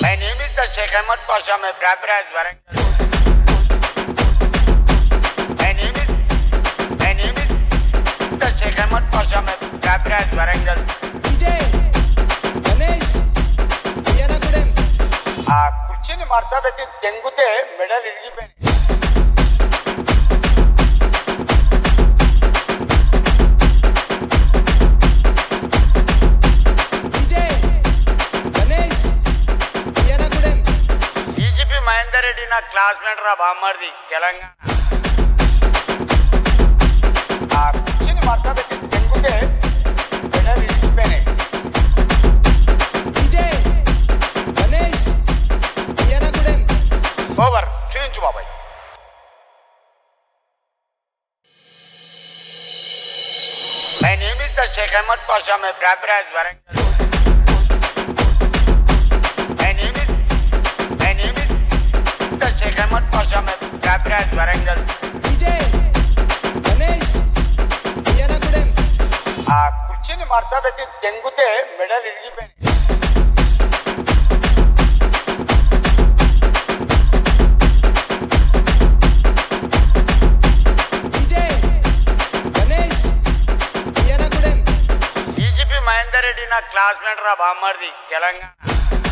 My name is the Sheikh Ahmed Pasha. My proper as Warangal. My name is the Sheikh Ahmed Pasha. My proper as Warangal. DJ Ganesh Ayanagudem. ఆ కుర్చీని మడత పెట్టి తెంగుతే మెడలు ఇరిగిపోయినాయి. మహేందర్ రెడ్డి నా classmate రా బామ్మర్ది తెలంగాణ. ఆ కుర్చీని మడత పెట్టి తెంగుతే మెడలు ఇరిగిపోయినాయి. ఓవర్ చూయించు బాబాయ్. My name is the Sheikh Ahmed Pasha. My proper as Warangal. My name is the Sheikh Ahmed Pasha. My proper as Warangal. DJ Ganesh Ayanagudem. ఆ కుర్చీని మడత పెట్టి తెంగుతే మెడలు ఇరిగిపోయినాయి. మహేందర్ రెడ్డి నా క్లాస్మేట్ రా బామ్మర్ది తెలంగాణ.